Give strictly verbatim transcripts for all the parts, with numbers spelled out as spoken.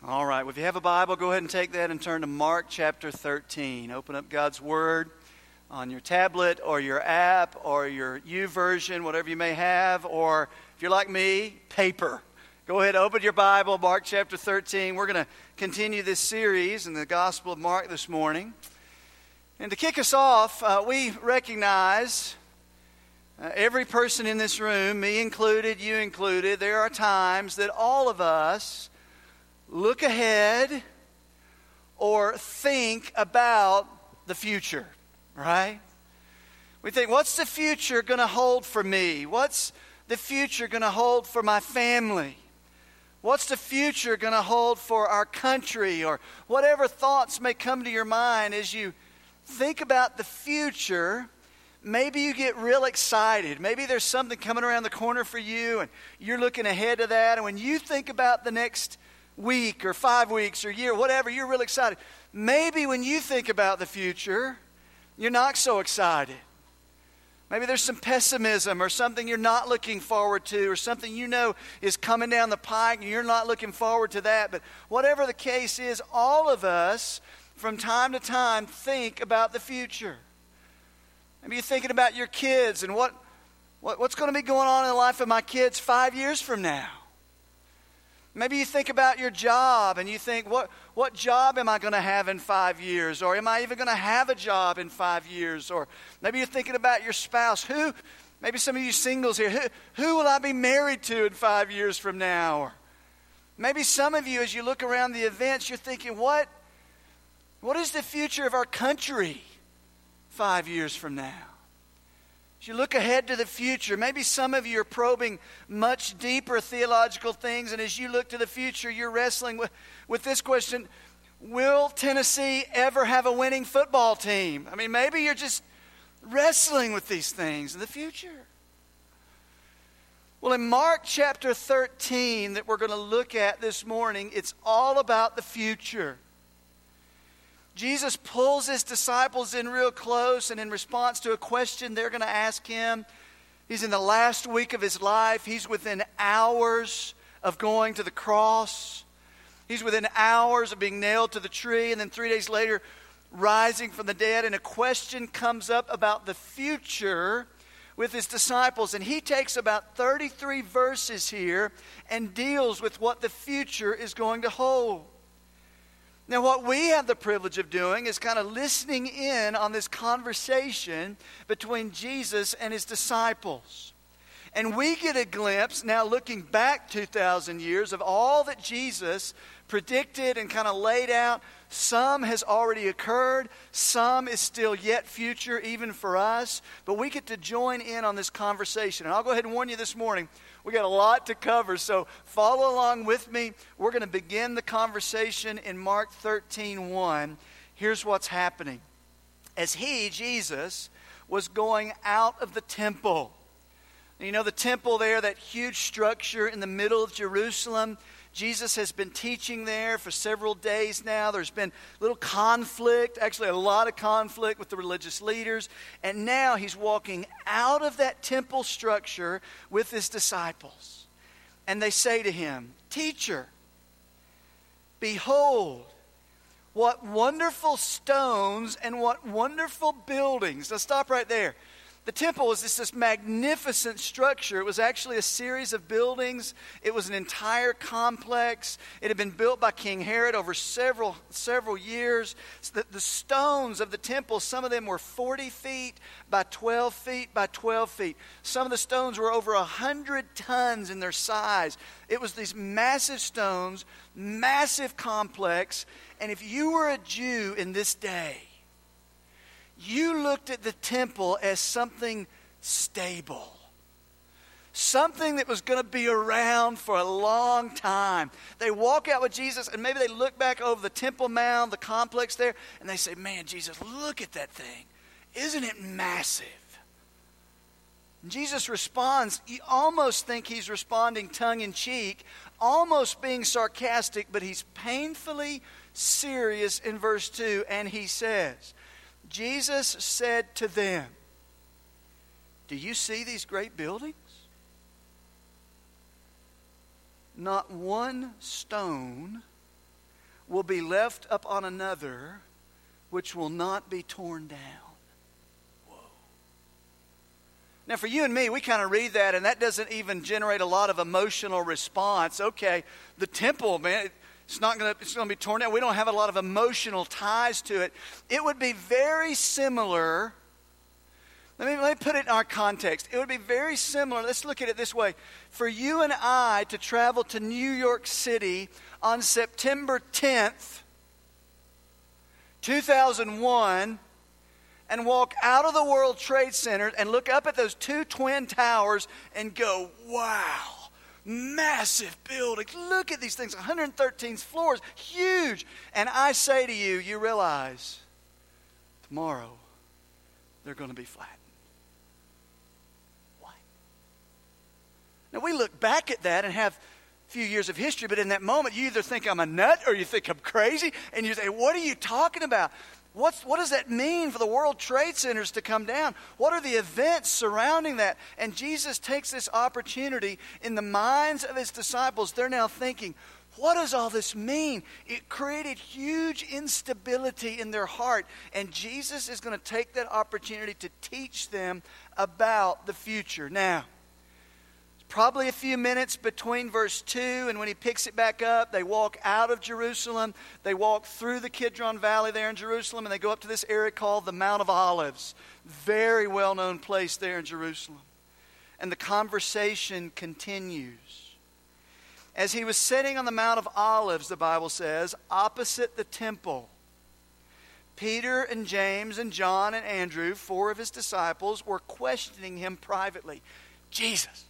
All right, well, if you have a Bible, go ahead and take that and turn to Mark chapter thirteen. Open up God's Word on your tablet or your app or your YouVersion, whatever you may have, or if you're like me, paper. Go ahead, open your Bible, Mark chapter thirteen. We're going to continue this series in the Gospel of Mark this morning. And to kick us off, uh, we recognize uh, every person in this room, me included, you included, there are times that all of us look ahead or think about the future, right? We think, what's the future going to hold for me? What's the future going to hold for my family? What's the future going to hold for our country? Or whatever thoughts may come to your mind as you think about the future. Maybe you get real excited. Maybe there's something coming around the corner for you and you're looking ahead to that. And when you think about the next week or five weeks or year, whatever, you're real excited. Maybe when you think about the future, you're not so excited. Maybe there's some pessimism or something you're not looking forward to or something you know is coming down the pike and you're not looking forward to that. But whatever the case is, all of us from time to time think about the future. Maybe you're thinking about your kids and what, what what's going to be going on in the life of my kids five years from now. Maybe you think about your job and you think, what, what job am I going to have in five years? Or am I even going to have a job in five years? Or maybe you're thinking about your spouse. Who, maybe some of you singles here, who, who will I be married to in five years from now? Or maybe some of you, as you look around the events, you're thinking, what, what is the future of our country five years from now? As you look ahead to the future, maybe some of you are probing much deeper theological things, and as you look to the future, you're wrestling with, with this question, will Tennessee ever have a winning football team? I mean, maybe you're just wrestling with these things in the future. Well, in Mark chapter thirteen that we're going to look at this morning, it's all about the future. Jesus pulls his disciples in real close, and in response to a question they're going to ask him, he's in the last week of his life. He's within hours of going to the cross. He's within hours of being nailed to the tree, and then three days later rising from the dead. And a question comes up about the future with his disciples. And he takes about thirty-three verses here and deals with what the future is going to hold. Now, what we have the privilege of doing is kind of listening in on this conversation between Jesus and his disciples. And we get a glimpse, now looking back two thousand years, of all that Jesus predicted and kind of laid out. Some has already occurred. Some is still yet future, even for us. But we get to join in on this conversation. And I'll go ahead and warn you this morning, we got a lot to cover, so follow along with me. We're going to begin the conversation in Mark thirteen one. Here's what's happening. As he, Jesus, was going out of the temple. You know the temple there, that huge structure in the middle of Jerusalem. Jesus has been teaching there for several days now. There's been little conflict, actually a lot of conflict with the religious leaders. And now he's walking out of that temple structure with his disciples. And they say to him, "Teacher, behold, what wonderful stones and what wonderful buildings." Now stop right there. The temple was this, this magnificent structure. It was actually a series of buildings. It was an entire complex. It had been built by King Herod over several several years. The, the stones of the temple, some of them were forty feet by twelve feet by twelve feet. Some of the stones were over one hundred tons in their size. It was these massive stones, massive complex. And if you were a Jew in this day, you looked at the temple as something stable. Something that was going to be around for a long time. They walk out with Jesus and maybe they look back over the Temple Mount, the complex there, and they say, "Man, Jesus, look at that thing. Isn't it massive?" And Jesus responds, you almost think he's responding tongue-in-cheek, almost being sarcastic, but he's painfully serious in verse two, and he says, Jesus said to them, "Do you see these great buildings? Not one stone will be left up on another, which will not be torn down. Whoa. Now for you and me, we kind of read that, and that doesn't even generate a lot of emotional response. Okay, the temple, man, it's not going to it's going to be torn down. We don't have a lot of emotional ties to it. It would be very similar. Let me, let me put it in our context. It would be very similar. Let's look at it this way. For you and I to travel to New York City on September tenth, two thousand one, and walk out of the World Trade Center and look up at those two twin towers and go, wow, massive buildings. Look at these things, one hundred thirteen floors, huge. And I say to you, you realize tomorrow they're going to be flattened. What? Now we look back at that and have a few years of history, but in that moment you either think I'm a nut or you think I'm crazy, and you say, what are you talking about? What's, what does that mean for the World Trade Centers to come down? What are the events surrounding that? And Jesus takes this opportunity in the minds of his disciples. They're now thinking, what does all this mean? It created huge instability in their heart. And Jesus is going to take that opportunity to teach them about the future. Now, probably a few minutes between verse two and when he picks it back up. They walk out of Jerusalem. They walk through the Kidron Valley there in Jerusalem, and they go up to this area called the Mount of Olives. Very well-known place there in Jerusalem. And the conversation continues. As he was sitting on the Mount of Olives, the Bible says, opposite the temple, Peter and James and John and Andrew, four of his disciples, were questioning him privately. Jesus,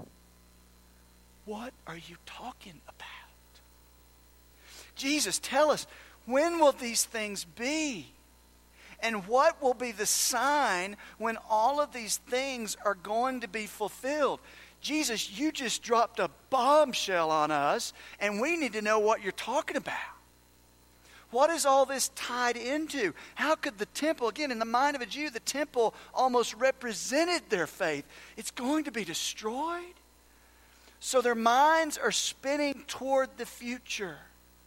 what are you talking about? Jesus, tell us, when will these things be? And what will be the sign when all of these things are going to be fulfilled? Jesus, you just dropped a bombshell on us, and we need to know what you're talking about. What is all this tied into? How could the temple, again, in the mind of a Jew, the temple almost represented their faith. It's going to be destroyed. So their minds are spinning toward the future.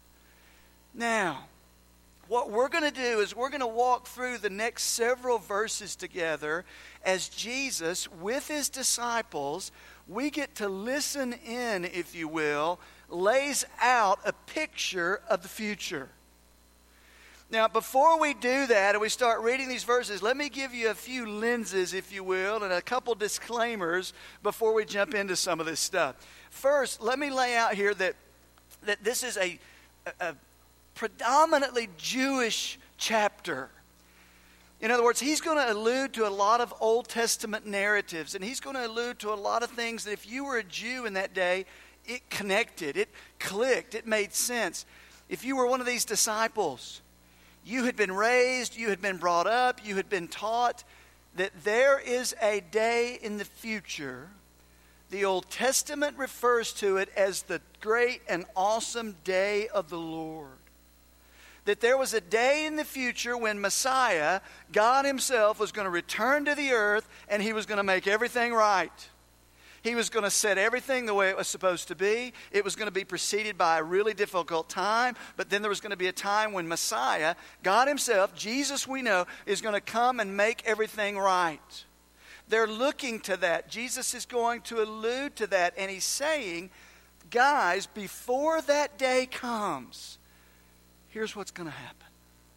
Now, what we're going to do is we're going to walk through the next several verses together as Jesus, with his disciples, we get to listen in, if you will, lays out a picture of the future. Now, before we do that and we start reading these verses, let me give you a few lenses, if you will, and a couple disclaimers before we jump into some of this stuff. First, let me lay out here that, that this is a, a, a predominantly Jewish chapter. In other words, he's going to allude to a lot of Old Testament narratives, and he's going to allude to a lot of things that if you were a Jew in that day, it connected, it clicked, it made sense. If you were one of these disciples, you had been raised, you had been brought up, you had been taught that there is a day in the future. The Old Testament refers to it as the great and awesome day of the Lord. That there was a day in the future when Messiah, God himself, was going to return to the earth and he was going to make everything right. He was going to set everything the way it was supposed to be. It was going to be preceded by a really difficult time. But then there was going to be a time when Messiah, God himself, Jesus we know, is going to come and make everything right. They're looking to that. Jesus is going to allude to that. And he's saying, guys, before that day comes, here's what's going to happen.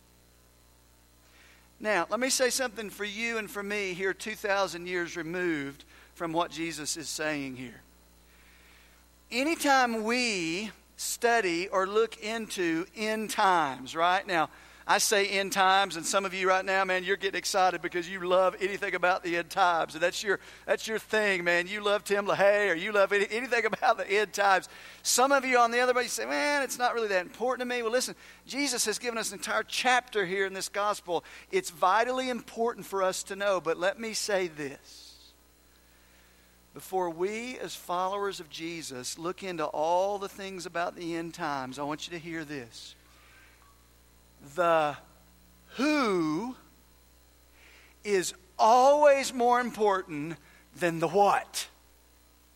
Now, let me say something for you and for me here two thousand years removed from what Jesus is saying here. Anytime we study or look into end times, right? Now, I say end times, and some of you right now, man, you're getting excited because you love anything about the end times. And that's your that's your thing, man. You love Tim LaHaye, or you love any, anything about the end times. Some of you on the other side say, man, it's not really that important to me. Well, listen, Jesus has given us an entire chapter here in this gospel. It's vitally important for us to know. But let me say this. Before we, as followers of Jesus, look into all the things about the end times, I want you to hear this. The who is always more important than the what.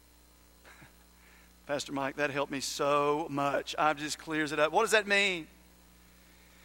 Pastor Mike, that helped me so much. I just clears it up. What does that mean?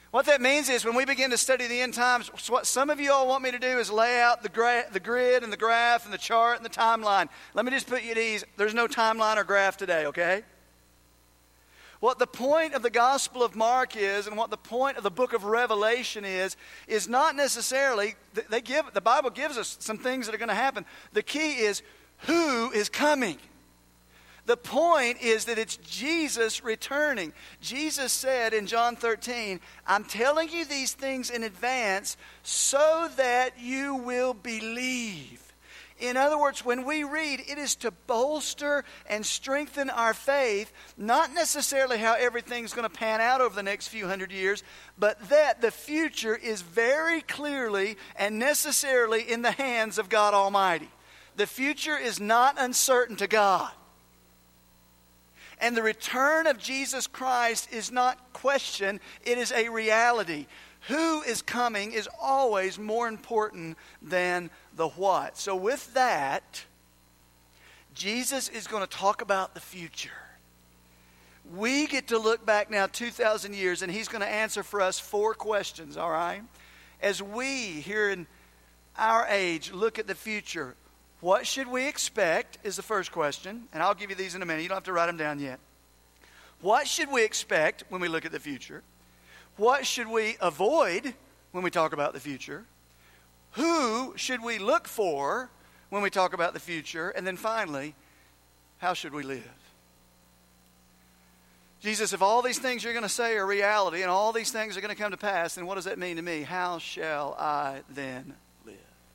What that means is when we begin to study the end times, what some of you all want me to do is lay out the, gra- the grid and the graph and the chart and the timeline. Let me just put you at ease. There's no timeline or graph today, okay? What the point of the Gospel of Mark is, and what the point of the book of Revelation is, is not necessarily, they give, the Bible gives us some things that are going to happen. The key is who is coming. The point is that it's Jesus returning. Jesus said in John thirteen, I'm telling you these things in advance so that you will believe. In other words, when we read, it is to bolster and strengthen our faith, not necessarily how everything's going to pan out over the next few hundred years, but that the future is very clearly and necessarily in the hands of God Almighty. The future is not uncertain to God. And the return of Jesus Christ is not question, it is a reality. Who is coming is always more important than the what. So with that, Jesus is going to talk about the future. We get to look back now two thousand years, and he's going to answer for us four questions, all right? As we, here in our age, look at the future, what should we expect is the first question. And I'll give you these in a minute. You don't have to write them down yet. What should we expect when we look at the future? What should we avoid when we talk about the future? Who should we look for when we talk about the future? And then finally, how should we live? Jesus, if all these things you're going to say are reality and all these things are going to come to pass, then what does that mean to me? How shall I then live?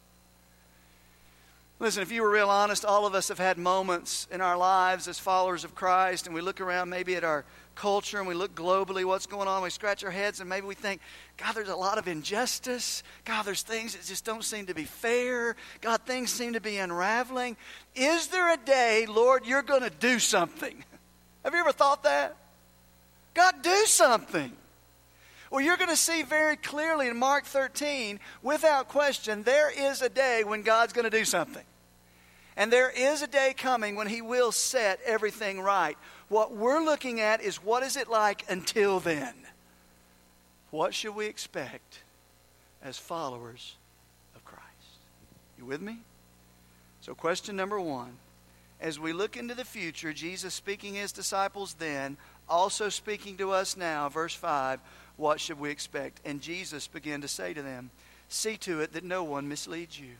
Listen, if you were real honest, all of us have had moments in our lives as followers of Christ, and we look around maybe at our culture and we look globally what's going on. We scratch our heads and maybe we think, God, there's a lot of injustice. God, there's things that just don't seem to be fair. God, things seem to be unraveling. Is there a day, Lord, you're going to do something? Have you ever thought that? God, do something. Well, you're going to see very clearly in Mark thirteen, without question, there is a day when God's going to do something. And there is a day coming when he will set everything right. What we're looking at is what is it like until then? What should we expect as followers of Christ? You with me? So question number one. As we look into the future, Jesus speaking to his disciples then, also speaking to us now, verse five, what should we expect? And Jesus began to say to them, see to it that no one misleads you.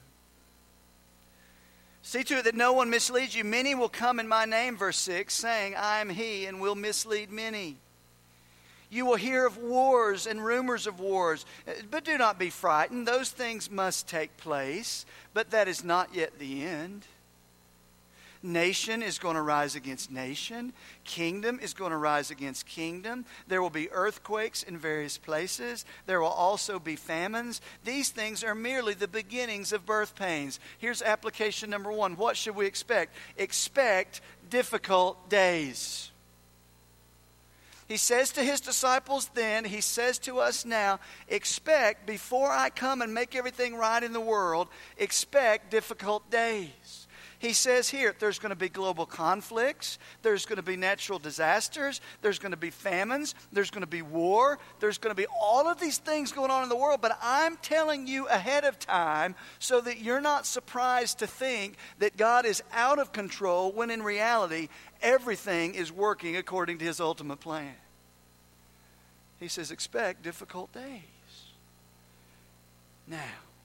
See to it that no one misleads you. Many will come in my name, verse six, saying, I am he, and will mislead many. You will hear of wars and rumors of wars, but do not be frightened. Those things must take place, but that is not yet the end. Nation is going to rise against nation. Kingdom is going to rise against kingdom. There will be earthquakes in various places. There will also be famines. These things are merely the beginnings of birth pains. Here's application number one. What should we expect? Expect difficult days. He says to his disciples then, he says to us now, expect, before I come and make everything right in the world, expect difficult days. He says here, there's going to be global conflicts, there's going to be natural disasters, there's going to be famines, there's going to be war, there's going to be all of these things going on in the world, but I'm telling you ahead of time so that you're not surprised to think that God is out of control when in reality everything is working according to his ultimate plan. He says, expect difficult days. Now,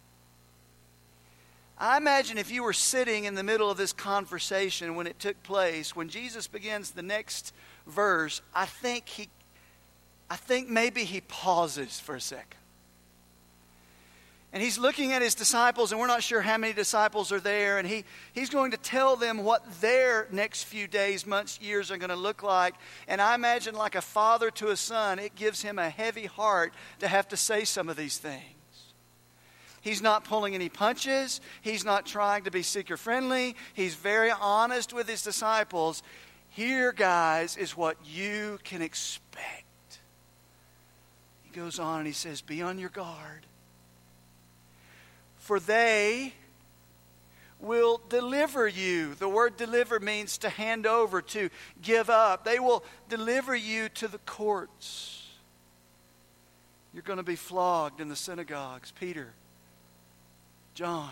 I imagine if you were sitting in the middle of this conversation when it took place, when Jesus begins the next verse, I think he, I think maybe he pauses for a second. And he's looking at his disciples, and we're not sure how many disciples are there, and he, he's going to tell them what their next few days, months, years are going to look like. And I imagine like a father to a son, it gives him a heavy heart to have to say some of these things. He's not pulling any punches. He's not trying to be seeker-friendly. He's very honest with his disciples. Here, guys, is what you can expect. He goes on and he says, be on your guard. For they will deliver you. The word deliver means to hand over, to give up. They will deliver you to the courts. You're going to be flogged in the synagogues. Peter, John.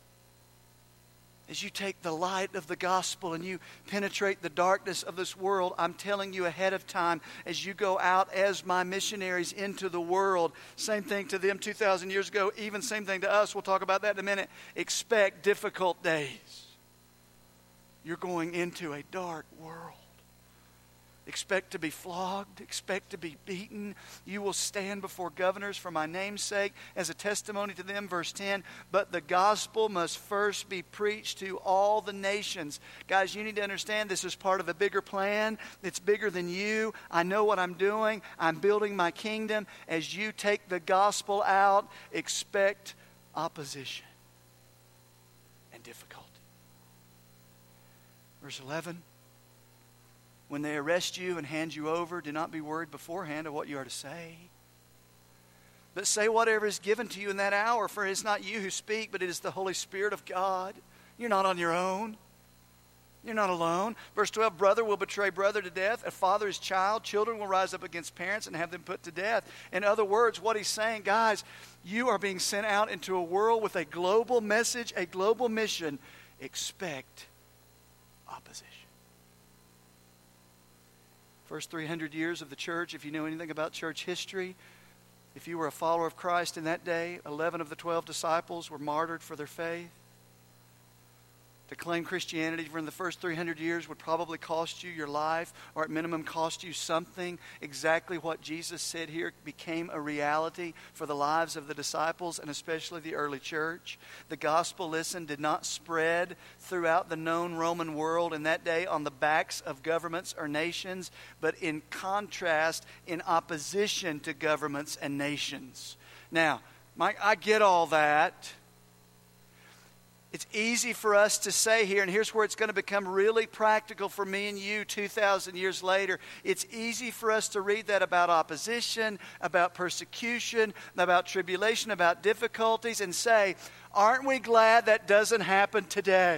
As you take the light of the gospel and you penetrate the darkness of this world, I'm telling you ahead of time, as you go out as my missionaries into the world, same thing to them two thousand years ago, even same thing to us. We'll talk about that in a minute. Expect difficult days. You're going into a dark world. Expect to be flogged. Expect to be beaten. You will stand before governors for my name's sake as a testimony to them. Verse ten, but the gospel must first be preached to all the nations. Guys, you need to understand this is part of a bigger plan. It's bigger than you. I know what I'm doing. I'm building my kingdom. As you take the gospel out, expect opposition and difficulty. Verse eleven. When they arrest you and hand you over, do not be worried beforehand of what you are to say. But say whatever is given to you in that hour, for it is not you who speak, but it is the Holy Spirit of God. You're not on your own. You're not alone. Verse twelve, brother will betray brother to death, a father his child, children will rise up against parents and have them put to death. In other words, what he's saying, guys, you are being sent out into a world with a global message, a global mission. Expect opposition. First three hundred years of the church, if you know anything about church history, if you were a follower of Christ in that day, eleven of the twelve disciples were martyred for their faith. To claim Christianity for the first three hundred years would probably cost you your life, or at minimum cost you something. Exactly what Jesus said here became a reality for the lives of the disciples and especially the early church. The gospel, listen, did not spread throughout the known Roman world in that day on the backs of governments or nations, but in contrast, in opposition to governments and nations. Now, Mike, I get all that. It's easy for us to say here, and here's where it's going to become really practical for me and you two thousand years later. It's easy for us to read that about opposition, about persecution, about tribulation, about difficulties, and say, aren't we glad that doesn't happen today?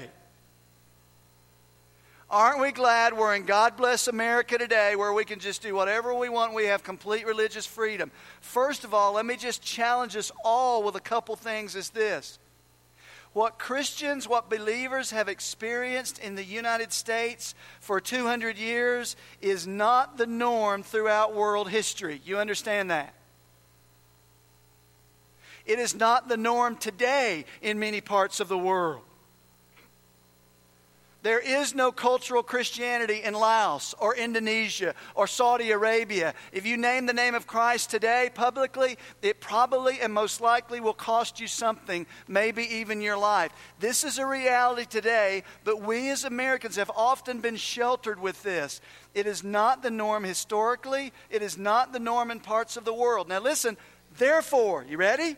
Aren't we glad we're in God Bless America today, where we can just do whatever we want, we have complete religious freedom? First of all, let me just challenge us all with a couple things is this. What Christians, what believers have experienced in the United States for two hundred years is not the norm throughout world history. You understand that? It is not the norm today in many parts of the world. There is no cultural Christianity in Laos or Indonesia or Saudi Arabia. If you name the name of Christ today publicly, it probably and most likely will cost you something, maybe even your life. This is a reality today, but we as Americans have often been sheltered with this. It is not the norm historically. It is not the norm in parts of the world. Now listen, therefore, you ready?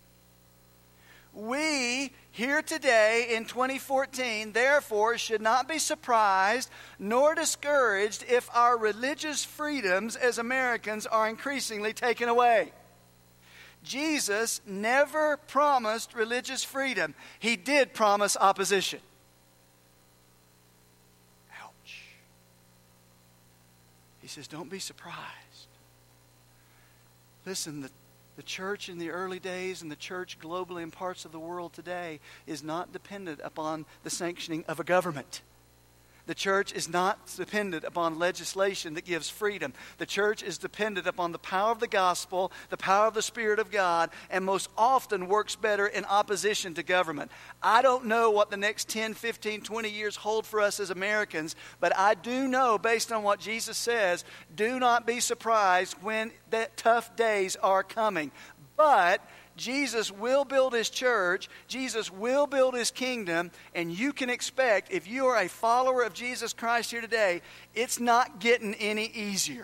We here today in twenty fourteen, therefore, should not be surprised nor discouraged if our religious freedoms as Americans are increasingly taken away. Jesus never promised religious freedom. He did promise opposition. Ouch. He says, don't be surprised. Listen, the The church in the early days and the church globally in parts of the world today is not dependent upon the sanctioning of a government. The church is not dependent upon legislation that gives freedom. The church is dependent upon the power of the gospel, the power of the Spirit of God, and most often works better in opposition to government. I don't know what the next ten, fifteen, twenty years hold for us as Americans, but I do know, based on what Jesus says, do not be surprised when that tough days are coming. But Jesus will build His church. Jesus will build His kingdom. And you can expect, if you are a follower of Jesus Christ here today, it's not getting any easier.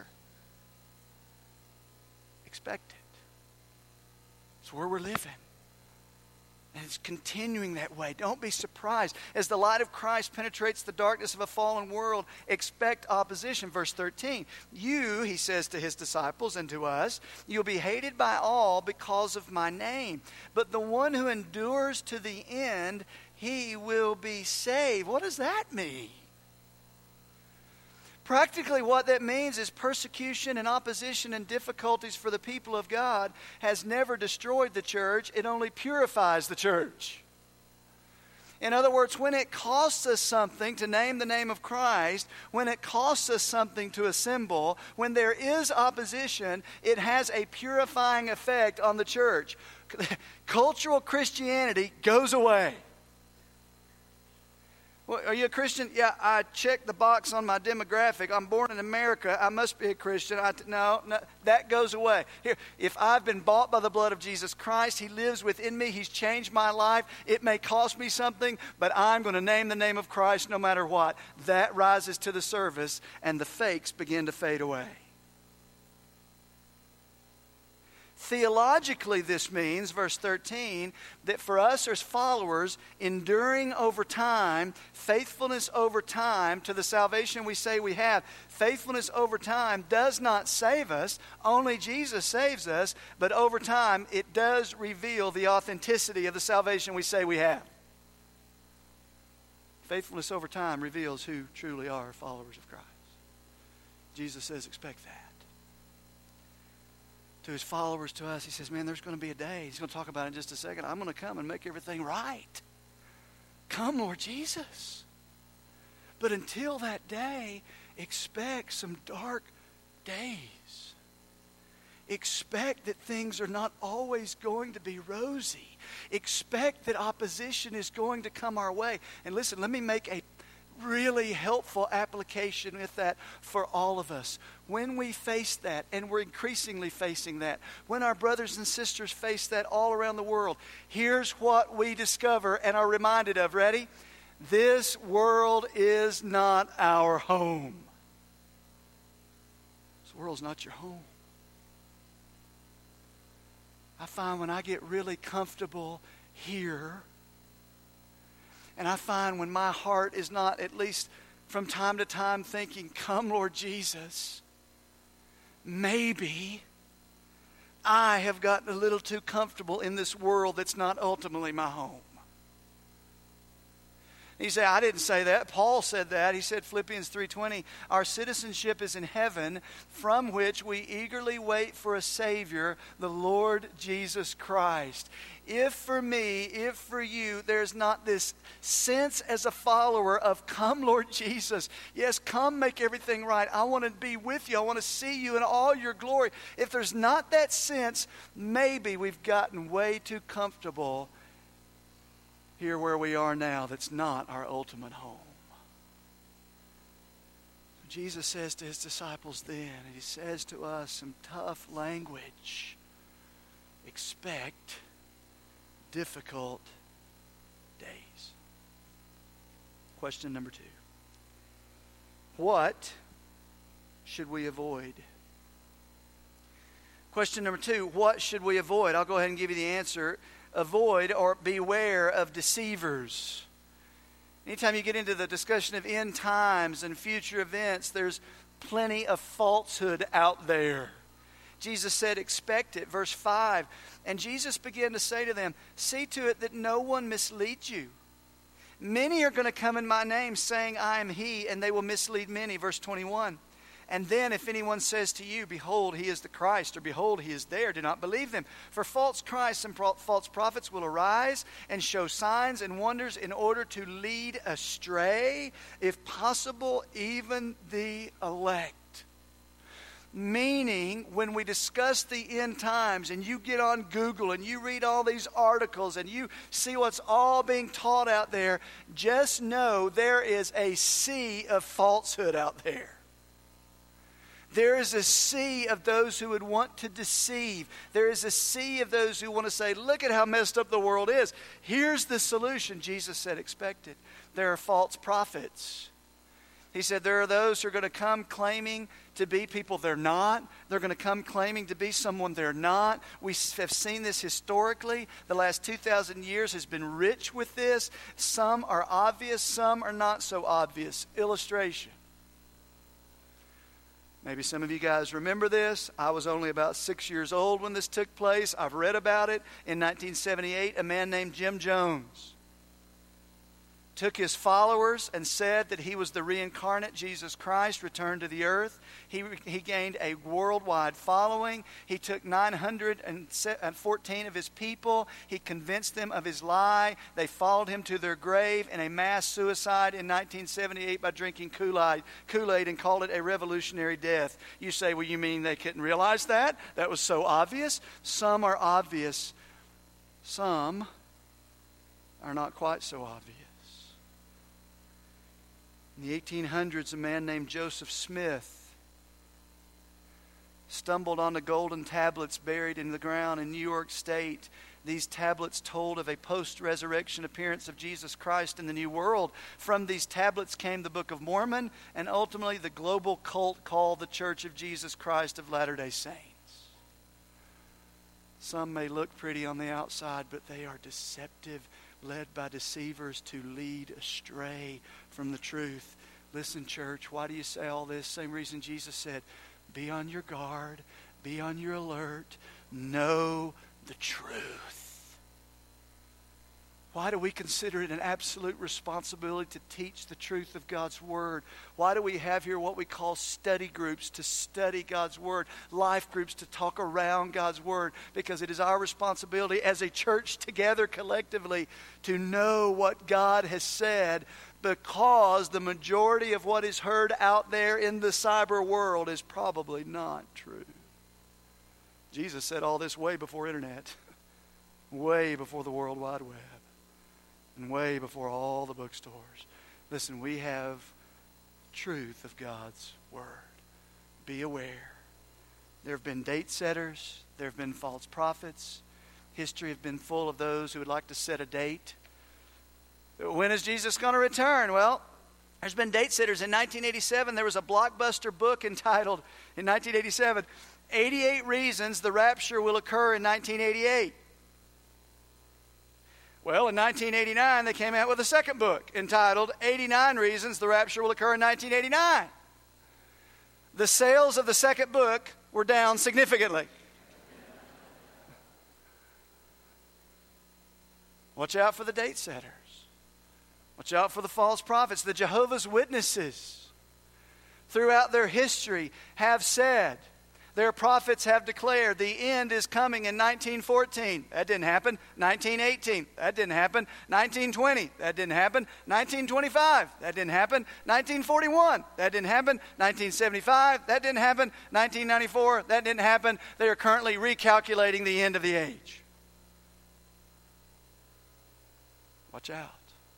Expect it. It's where we're living. And it's continuing that way. Don't be surprised. As the light of Christ penetrates the darkness of a fallen world, expect opposition. Verse thirteen, you, He says to His disciples and to us, you'll be hated by all because of my name. But the one who endures to the end, he will be saved. What does that mean? Practically what that means is persecution and opposition and difficulties for the people of God has never destroyed the church. It only purifies the church. In other words, when it costs us something to name the name of Christ, when it costs us something to assemble, when there is opposition, it has a purifying effect on the church. Cultural Christianity goes away. Well, are you a Christian? Yeah, I checked the box on my demographic. I'm born in America. I must be a Christian. I, no, no, that goes away. Here, if I've been bought by the blood of Jesus Christ, He lives within me. He's changed my life. It may cost me something, but I'm going to name the name of Christ no matter what. That rises to the surface, and the fakes begin to fade away. Theologically, this means, verse thirteen, that for us as followers, enduring over time, faithfulness over time to the salvation we say we have, faithfulness over time does not save us. Only Jesus saves us, but over time it does reveal the authenticity of the salvation we say we have. Faithfulness over time reveals who truly are followers of Christ. Jesus says, expect that. To His followers, to us, He says, man, there's going to be a day. He's going to talk about it in just a second. I'm going to come and make everything right. Come, Lord Jesus. But until that day, expect some dark days. Expect that things are not always going to be rosy. Expect that opposition is going to come our way. And listen, let me make a really helpful application with that for all of us. When we face that, and we're increasingly facing that, when our brothers and sisters face that all around the world, here's what we discover and are reminded of. Ready? This world is not our home. This world's not your home. I find when I get really comfortable here, and I find when my heart is not, at least from time to time, thinking, come, Lord Jesus, maybe I have gotten a little too comfortable in this world that's not ultimately my home. You say, I didn't say that. Paul said that. He said, Philippians three twenty, our citizenship is in heaven, from which we eagerly wait for a Savior, the Lord Jesus Christ. If for me, if for you, there's not this sense as a follower of, come, Lord Jesus. Yes, come make everything right. I want to be with you. I want to see you in all your glory. If there's not that sense, maybe we've gotten way too comfortable here where we are now. That's not our ultimate home. Jesus says to His disciples then, and He says to us some tough language. Expect difficult days. Question number two. What should we avoid? Question number two, what should we avoid? I'll go ahead and give you the answer. Avoid or beware of deceivers. Anytime you get into the discussion of end times and future events, there's plenty of falsehood out there. Jesus said, expect it. Verse five, and Jesus began to say to them, see to it that no one misleads you. Many are going to come in my name saying, I am He, and they will mislead many. Verse twenty-one, and then if anyone says to you, behold, He is the Christ, or behold, He is there, do not believe them. For false Christs and pro- false prophets will arise and show signs and wonders in order to lead astray, if possible, even the elect. Meaning, when we discuss the end times and you get on Google and you read all these articles and you see what's all being taught out there, just know there is a sea of falsehood out there. There is a sea of those who would want to deceive. There is a sea of those who want to say, look at how messed up the world is. Here's the solution. Jesus said, expect it. There are false prophets. He said there are those who are going to come claiming to be people they're not. They're going to come claiming to be someone they're not. We have seen this historically. The last two thousand years has been rich with this. Some are obvious, some are not so obvious. Illustration. Maybe some of you guys remember this. I was only about six years old when this took place. I've read about it. In nineteen seventy-eight, a man named Jim Jones took his followers and said that he was the reincarnate Jesus Christ returned to the earth. He, he gained a worldwide following. He took nine hundred fourteen of his people. He convinced them of his lie. They followed him to their grave in a mass suicide in nineteen seventy-eight by drinking Kool-Aid, Kool-Aid and called it a revolutionary death. You say, well, you mean they couldn't realize that? That was so obvious. Some are obvious. Some are not quite so obvious. In the eighteen hundreds, a man named Joseph Smith stumbled on the golden tablets buried in the ground in New York State. These tablets told of a post-resurrection appearance of Jesus Christ in the New World. From these tablets came the Book of Mormon and ultimately the global cult called the Church of Jesus Christ of Latter-day Saints. Some may look pretty on the outside, but they are deceptive, led by deceivers to lead astray from the truth. Listen, church, why do you say all this? Same reason Jesus said, be on your guard, be on your alert, know the truth. Why do we consider it an absolute responsibility to teach the truth of God's Word? Why do we have here what we call study groups to study God's Word, life groups to talk around God's Word? Because it is our responsibility as a church together collectively to know what God has said, because the majority of what is heard out there in the cyber world is probably not true. Jesus said all this way before internet, way before the World Wide Web, and way before all the bookstores. Listen, we have truth of God's Word. Be aware. There have been date setters. There have been false prophets. History has been full of those who would like to set a date. When is Jesus going to return? Well, there's been date setters. In nineteen eighty-seven, there was a blockbuster book entitled, in nineteen eighty-seven, eighty-eight Reasons the Rapture Will Occur in nineteen eighty-eight. Well, in nineteen eighty-nine, they came out with a second book entitled eighty-nine Reasons the Rapture Will Occur in nineteen eighty-nine. The sales of the second book were down significantly. Watch out for the date setters. Watch out for the false prophets. The Jehovah's Witnesses, throughout their history, have said, their prophets have declared the end is coming in nineteen fourteen. That didn't happen. nineteen eighteen. That didn't happen. nineteen twenty. That didn't happen. nineteen twenty-five. That didn't happen. nineteen forty-one. That didn't happen. nineteen seventy-five. That didn't happen. nineteen ninety-four. That didn't happen. They are currently recalculating the end of the age. Watch out.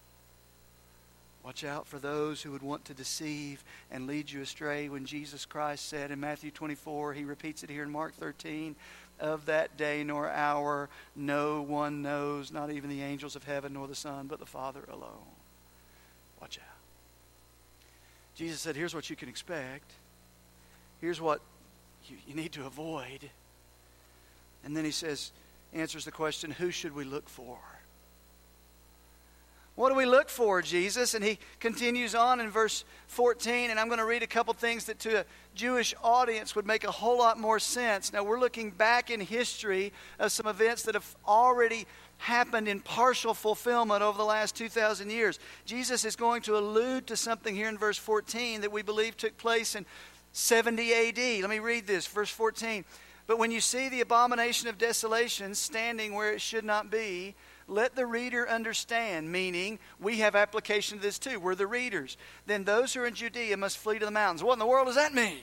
Watch out for those who would want to deceive and lead you astray. When Jesus Christ said in Matthew twenty-four, he repeats it here in Mark thirteen, of that day nor hour no one knows, not even the angels of heaven nor the Son, but the Father alone. Watch out. Jesus said, here's what you can expect. Here's what you, you need to avoid. And then he says, answers the question, who should we look for? What do we look for, Jesus? And he continues on in verse fourteen, and I'm going to read a couple things that to a Jewish audience would make a whole lot more sense. Now, we're looking back in history of some events that have already happened in partial fulfillment over the last two thousand years. Jesus is going to allude to something here in verse fourteen that we believe took place in seventy A D. Let me read this, verse fourteen. But when you see the abomination of desolation standing where it should not be, let the reader understand, meaning we have application to this too. We're the readers. Then those who are in Judea must flee to the mountains. What in the world does that mean?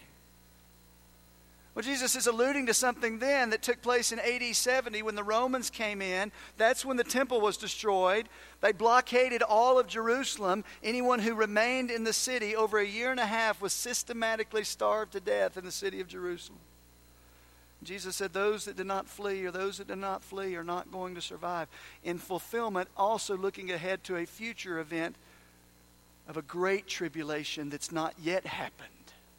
Well, Jesus is alluding to something then that took place in A D seventy when the Romans came in. That's when the temple was destroyed. They blockaded all of Jerusalem. Anyone who remained in the city over a year and a half was systematically starved to death in the city of Jerusalem. Jesus said those that did not flee or those that did not flee are not going to survive. In fulfillment, also looking ahead to a future event of a great tribulation that's not yet happened.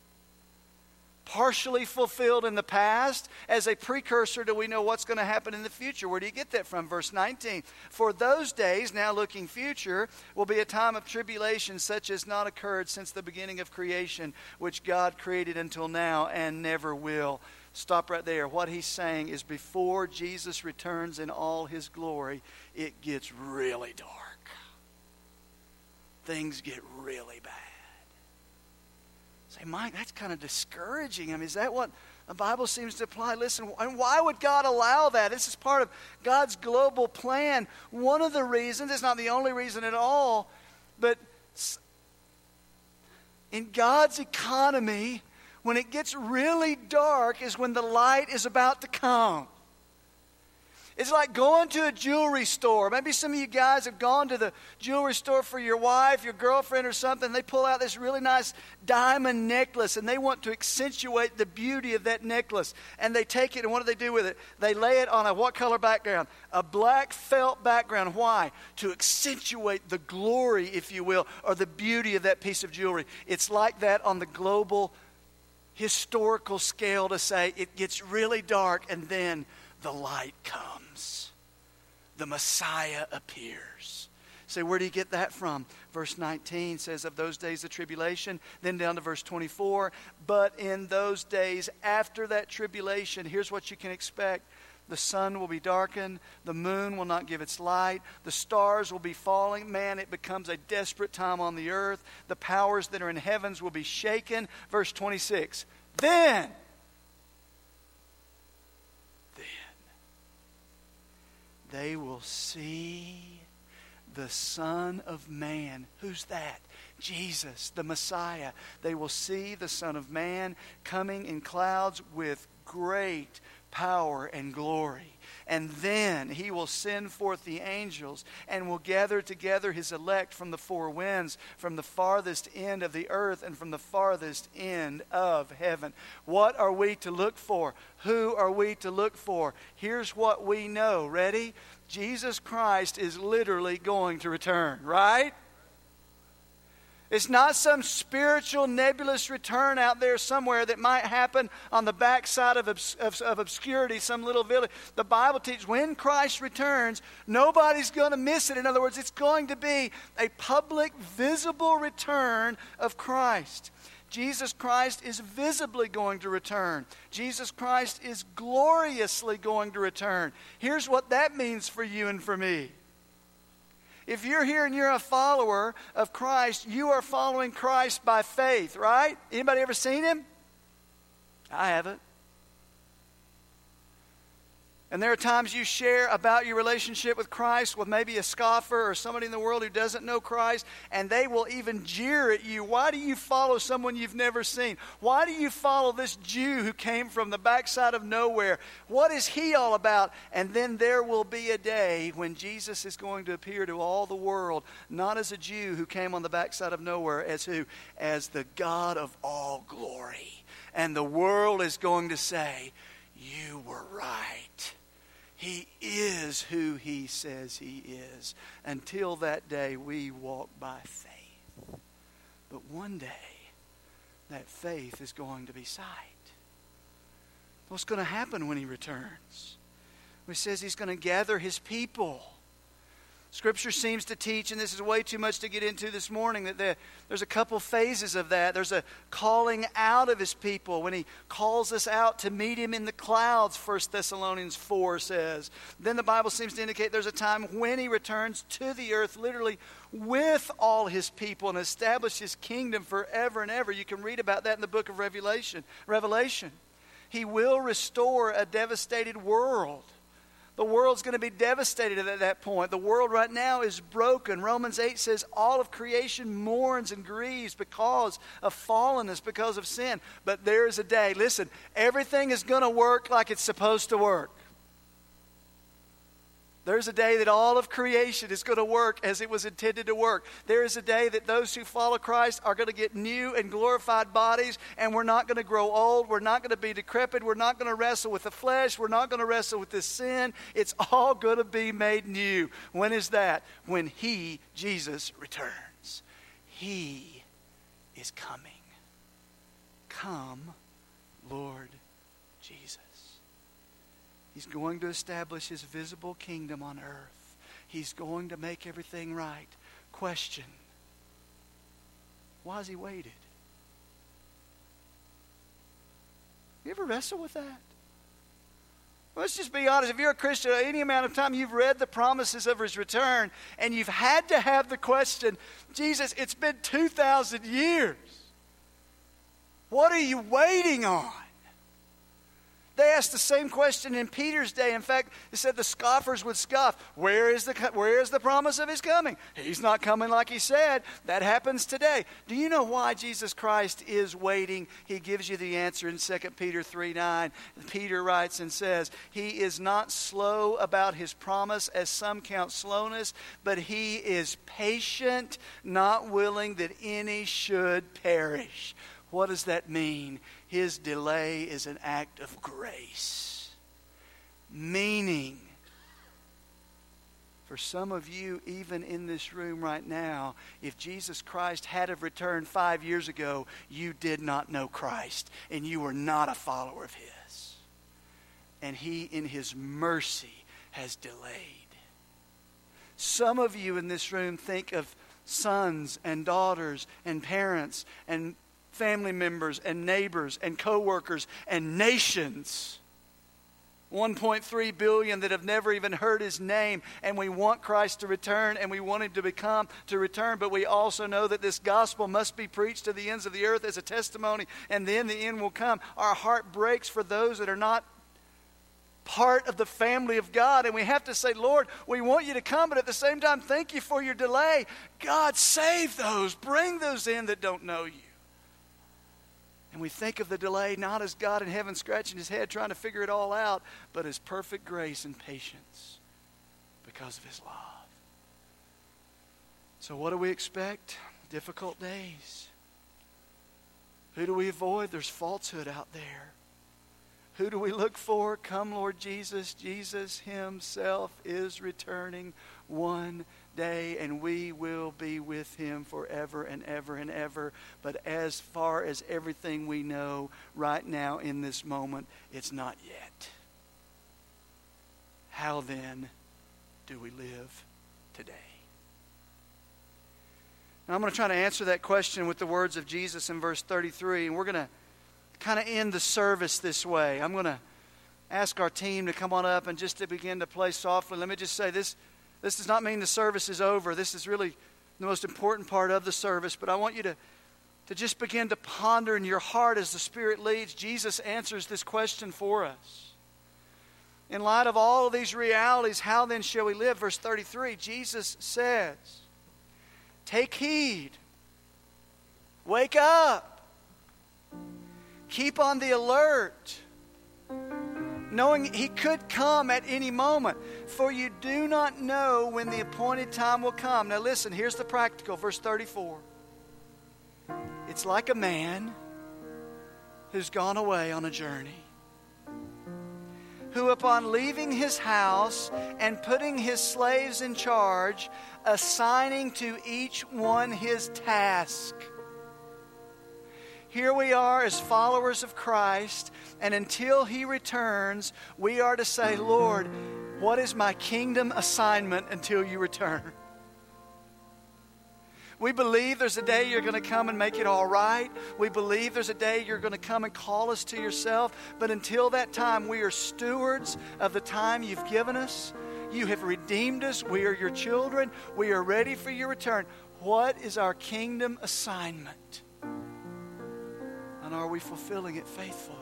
Partially fulfilled in the past as a precursor to we know what's going to happen in the future. Where do you get that from? Verse nineteen. For those days, now looking future, will be a time of tribulation such as not occurred since the beginning of creation, which God created until now and never will. Stop right there. What he's saying is before Jesus returns in all his glory, it gets really dark. things get really bad. Say, Mike, that's kind of discouraging. I mean, is that what the Bible seems to apply? Listen, and why would God allow that? This is part of God's global plan. One of the reasons, it's not the only reason at all, but in God's economy, when it gets really dark is when the light is about to come. It's like going to a jewelry store. Maybe some of you guys have gone to the jewelry store for your wife, your girlfriend or something. They pull out this really nice diamond necklace and they want to accentuate the beauty of that necklace. And they take it and what do they do with it? They lay it on a what color background? A black felt background. Why? To accentuate the glory, if you will, or the beauty of that piece of jewelry. It's like that on the global historical scale to say it gets really dark and then the light comes. The Messiah appears. So where do you get that from? Verse nineteen says, of those days of tribulation. Then down to verse twenty-four. But in those days after that tribulation, here's what you can expect. The sun will be darkened. The moon will not give its light. The stars will be falling. Man, it becomes a desperate time on the earth. The powers that are in heavens will be shaken. Verse twenty-six. Then... they will see the Son of Man. Who's that? Jesus, the Messiah. They will see the Son of Man coming in clouds with great power and glory. And then he will send forth the angels and will gather together his elect from the four winds, from the farthest end of the earth and from the farthest end of heaven. What are we to look for? Who are we to look for? Here's what we know. Ready? Jesus Christ is literally going to return, right? It's not some spiritual nebulous return out there somewhere that might happen on the backside of, obs- of, of obscurity, some little village. The Bible teaches when Christ returns, nobody's going to miss it. In other words, it's going to be a public, visible return of Christ. Jesus Christ is visibly going to return. Jesus Christ is gloriously going to return. Here's what that means for you and for me. If you're here and you're a follower of Christ, you are following Christ by faith, right? Anybody ever seen him? I haven't. And there are times you share about your relationship with Christ with maybe a scoffer or somebody in the world who doesn't know Christ, and they will even jeer at you. Why do you follow someone you've never seen? Why do you follow this Jew who came from the backside of nowhere? What is he all about? And then there will be a day when Jesus is going to appear to all the world, not as a Jew who came on the backside of nowhere, as who? As the God of all glory. And the world is going to say, you were right. He is who he says he is. Until that day, we walk by faith. But one day, that faith is going to be sight. What's going to happen when he returns? He says he's going to gather his people. Scripture seems to teach, and this is way too much to get into this morning, that there, there's a couple phases of that. There's a calling out of his people when he calls us out to meet him in the clouds, First Thessalonians four says. Then the Bible seems to indicate there's a time when he returns to the earth, literally with all his people, and establish his kingdom forever and ever. You can read about that in the book of Revelation. Revelation. He will restore a devastated world. The world's going to be devastated at that point. The world right now is broken. Romans eight says all of creation mourns and grieves because of fallenness, because of sin. But there is a day, listen, everything is going to work like it's supposed to work. There's a day that all of creation is going to work as it was intended to work. There is a day that those who follow Christ are going to get new and glorified bodies, and we're not going to grow old. We're not going to be decrepit. We're not going to wrestle with the flesh. We're not going to wrestle with this sin. It's all going to be made new. When is that? When he, Jesus, returns. He is coming. Come, Lord Jesus. He's going to establish his visible kingdom on earth. He's going to make everything right. Question: why has he waited? You ever wrestle with that? Let's just be honest. If you're a Christian, any amount of time you've read the promises of His return, and you've had to have the question, Jesus, it's been two thousand years. What are you waiting on? They asked the same question in Peter's day. In fact, it said the scoffers would scoff. Where is the, where is the promise of His coming? He's not coming like He said. That happens today. Do you know why Jesus Christ is waiting? He gives you the answer in Second Peter three nine. Peter writes and says, He is not slow about His promise, as some count slowness, but He is patient, not willing that any should perish. What does that mean? His delay is an act of grace. Meaning, for some of you, even in this room right now, if Jesus Christ had have returned five years ago, you did not know Christ, and you were not a follower of His. And He, in His mercy, has delayed. Some of you in this room think of sons and daughters and parents and family members and neighbors and co-workers and nations. one point three billion that have never even heard His name, and we want Christ to return, and we want Him to become to return, but we also know that this gospel must be preached to the ends of the earth as a testimony, and then the end will come. Our heart breaks for those that are not part of the family of God, and we have to say, Lord, we want You to come, but at the same time, thank You for Your delay. God, save those, bring those in that don't know You. And we think of the delay not as God in heaven scratching His head trying to figure it all out, but as perfect grace and patience because of His love. So what do we expect? Difficult days. Who do we avoid? There's falsehood out there. Who do we look for? Come, Lord Jesus. Jesus Himself is returning one day, and we will be with Him forever and ever and ever. But as far as everything we know right now in this moment, it's not yet. How then do we live today? Now I'm going to try to answer that question with the words of Jesus in verse thirty-three, and we're going to kind of end the service this way. I'm going to ask our team to come on up and just to begin to play softly. Let me just say this. This does not mean the service is over. This is really the most important part of the service. But I want you to, to just begin to ponder in your heart as the Spirit leads. Jesus answers this question for us. In light of all of these realities, how then shall we live? Verse thirty-three, Jesus says, take heed. Wake up. Keep on the alert, knowing He could come at any moment. For you do not know when the appointed time will come. Now listen, here's the practical. Verse thirty-four. It's like a man who's gone away on a journey, who upon leaving his house and putting his slaves in charge, assigning to each one his task. Here we are as followers of Christ, and until He returns, we are to say, Lord, what is my kingdom assignment until You return? We believe there's a day You're going to come and make it all right. We believe there's a day You're going to come and call us to Yourself. But until that time, we are stewards of the time You've given us. You have redeemed us. We are Your children. We are ready for Your return. What is our kingdom assignment? And are we fulfilling it faithfully?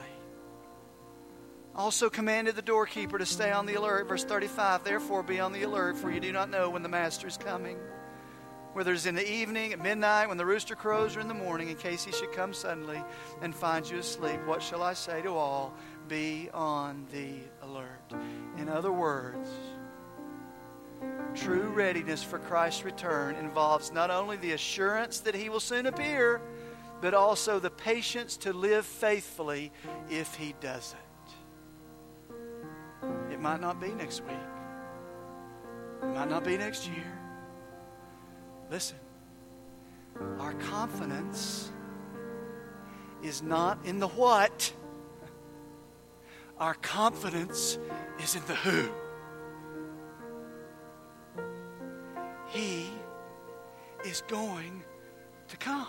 Also commanded the doorkeeper to stay on the alert. Verse thirty-five, therefore be on the alert, for you do not know when the master is coming. Whether it's in the evening, at midnight, when the rooster crows, or in the morning, in case he should come suddenly and find you asleep. What shall I say to all? Be on the alert. In other words, true readiness for Christ's return involves not only the assurance that He will soon appear, but also the patience to live faithfully if He doesn't. It might not be next week. It might not be next year. Listen, our confidence is not in the what. Our confidence is in the who. He is going to come.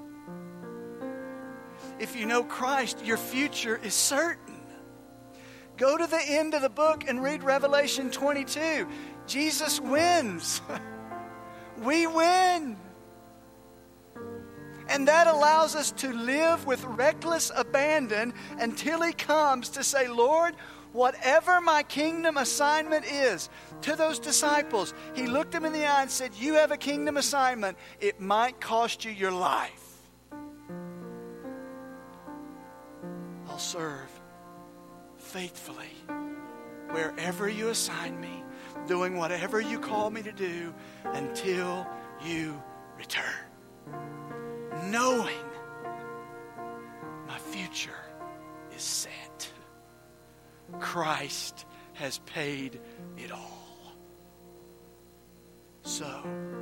If you know Christ, your future is certain. Go to the end of the book and read Revelation twenty-two. Jesus wins. We win. And that allows us to live with reckless abandon until He comes to say, Lord, whatever my kingdom assignment is, to those disciples, He looked them in the eye and said, you have a kingdom assignment. It might cost you your life. I'll serve faithfully wherever you assign me, doing whatever you call me to do until you return. Knowing my future is set. Christ has paid it all. So,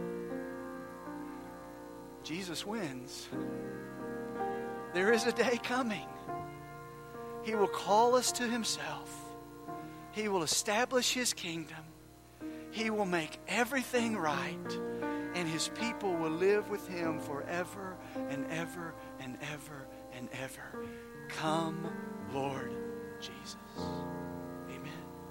Jesus wins. There is a day coming. He will call us to Himself. He will establish His kingdom. He will make everything right. And His people will live with Him forever and ever and ever and ever. Come, Lord Jesus. Amen.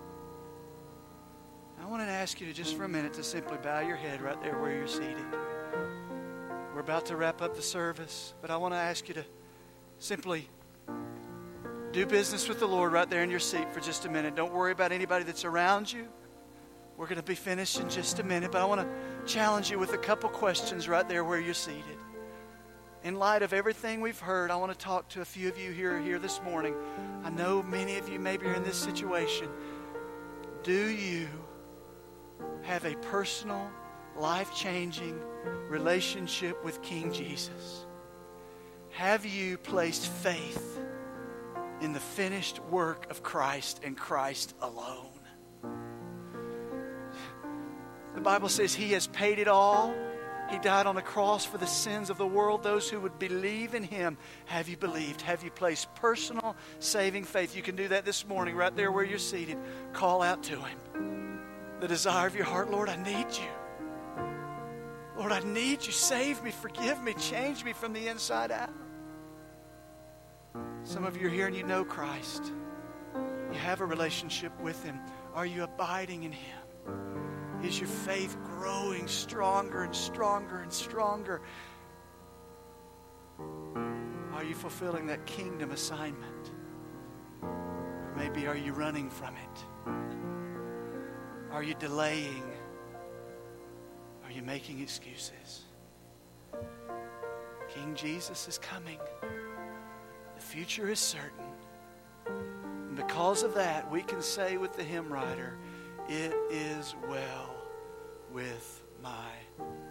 I want to ask you to just for a minute to simply bow your head right there where you're seated. We're about to wrap up the service, but I want to ask you to simply do business with the Lord right there in your seat for just a minute. Don't worry about anybody that's around you. We're going to be finished in just a minute, but I want to challenge you with a couple questions right there where you're seated. In light of everything we've heard, I want to talk to a few of you here, here this morning. I know many of you maybe are in this situation. Do you have a personal, life-changing relationship with King Jesus? Have you placed faith in the finished work of Christ and Christ alone? The Bible says He has paid it all. He died on the cross for the sins of the world, those who would believe in Him. Have you believed? Have you placed personal saving faith? You can do that this morning right there where you're seated. Call out to Him. The desire of your heart, Lord, I need You. Lord, I need You. Save me, forgive me, change me from the inside out. Some of you are here and you know Christ. You have a relationship with Him. Are you abiding in Him? Is your faith growing stronger and stronger and stronger? Are you fulfilling that kingdom assignment? Or maybe are you running from it? Are you delaying? Are you making excuses? King Jesus is coming. The future is certain. And because of that, we can say with the hymn writer, it is well with my